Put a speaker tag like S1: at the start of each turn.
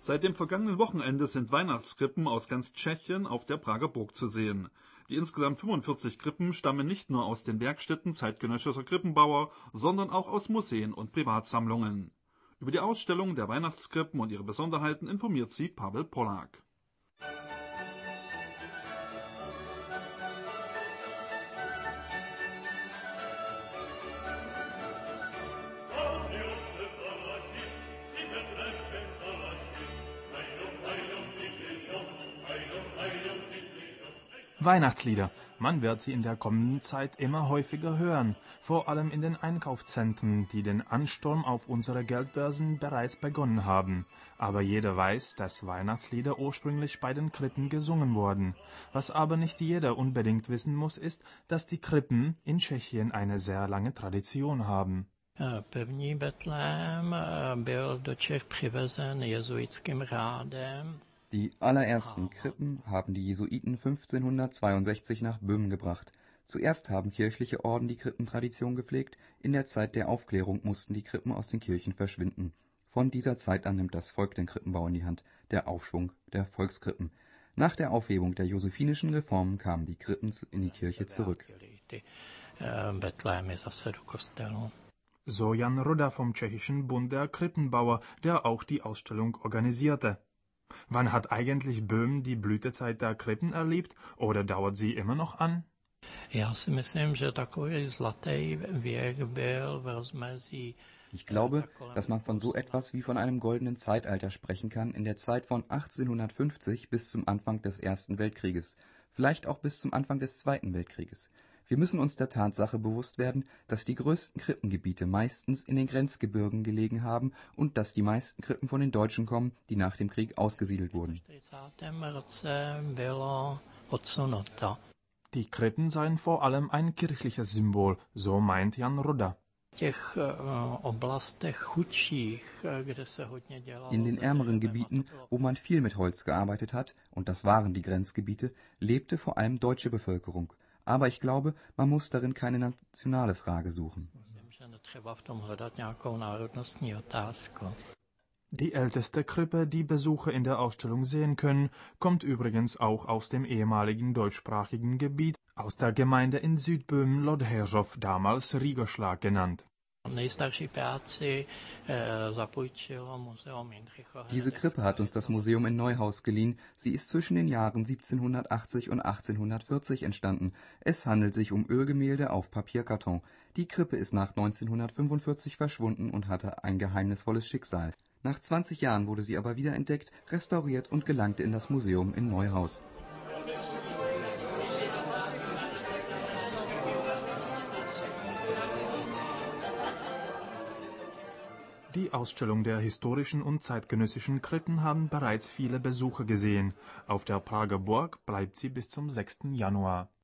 S1: Seit dem vergangenen Wochenende sind Weihnachtskrippen aus ganz Tschechien auf der Prager Burg zu sehen. Die insgesamt 45 Krippen stammen nicht nur aus den Werkstätten zeitgenössischer Krippenbauer, sondern auch aus Museen und Privatsammlungen. Über die Ausstellung der Weihnachtskrippen und ihre Besonderheiten informiert sie Pavel Polak.
S2: Weihnachtslieder. Man wird sie in der kommenden Zeit immer häufiger hören, vor allem in den Einkaufszentren, die den Ansturm auf unsere Geldbörsen bereits begonnen haben. Aber jeder weiß, dass Weihnachtslieder ursprünglich bei den Krippen gesungen wurden. Was aber nicht jeder unbedingt wissen muss, ist, dass die Krippen in Tschechien eine sehr lange Tradition haben.
S3: První Betlém byl do Čech přivezen jezuitským řádem.
S4: Die allerersten Krippen haben die Jesuiten 1562 nach Böhmen gebracht. Zuerst haben kirchliche Orden die Krippentradition gepflegt, in der Zeit der Aufklärung mussten die Krippen aus den Kirchen verschwinden. Von dieser Zeit an nimmt das Volk den Krippenbau in die Hand, der Aufschwung der Volkskrippen. Nach der Aufhebung der josephinischen Reformen kamen die Krippen in die Kirche zurück.
S2: So Jan Ruda vom Tschechischen Bund der Krippenbauer, der auch die Ausstellung organisierte. Wann hat eigentlich Böhmen die Blütezeit der Krippen erlebt oder dauert sie immer noch an?
S4: Ich glaube, dass man von so etwas wie von einem goldenen Zeitalter sprechen kann in der Zeit von 1850 bis zum Anfang des Ersten Weltkrieges, vielleicht auch bis zum Anfang des Zweiten Weltkrieges. Wir müssen uns der Tatsache bewusst werden, dass die größten Krippengebiete meistens in den Grenzgebirgen gelegen haben und dass die meisten Krippen von den Deutschen kommen, die nach dem Krieg ausgesiedelt wurden.
S2: Die Krippen seien vor allem ein kirchliches Symbol, so meint Jan Ruda.
S4: In den ärmeren Gebieten, wo man viel mit Holz gearbeitet hat, und das waren die Grenzgebiete, lebte vor allem deutsche Bevölkerung. Aber ich glaube, man muss darin keine nationale Frage suchen.
S2: Die älteste Krippe, die Besucher in der Ausstellung sehen können, kommt übrigens auch aus dem ehemaligen deutschsprachigen Gebiet, aus der Gemeinde in Südböhmen Lodheřov, damals Riegerschlag genannt.
S4: Diese Krippe hat uns das Museum in Neuhaus geliehen. Sie ist zwischen den Jahren 1780 und 1840 entstanden. Es handelt sich um Ölgemälde auf Papierkarton. Die Krippe ist nach 1945 verschwunden und hatte ein geheimnisvolles Schicksal. Nach 20 Jahren wurde sie aber wiederentdeckt, restauriert und gelangte in das Museum in Neuhaus.
S2: Die Ausstellung der historischen und zeitgenössischen Krippen haben bereits viele Besucher gesehen. Auf der Prager Burg bleibt sie bis zum 6. Januar.